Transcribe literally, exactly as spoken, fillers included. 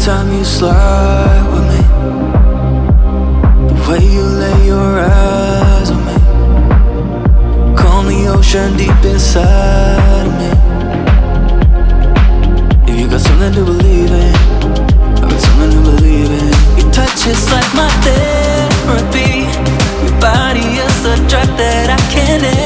time you slide with me, the way you lay your eyes on me, calm the ocean deep inside of me. If you got something to believe in, I got something to believe in. Your touch is like my therapy. Your body is a drug that I can't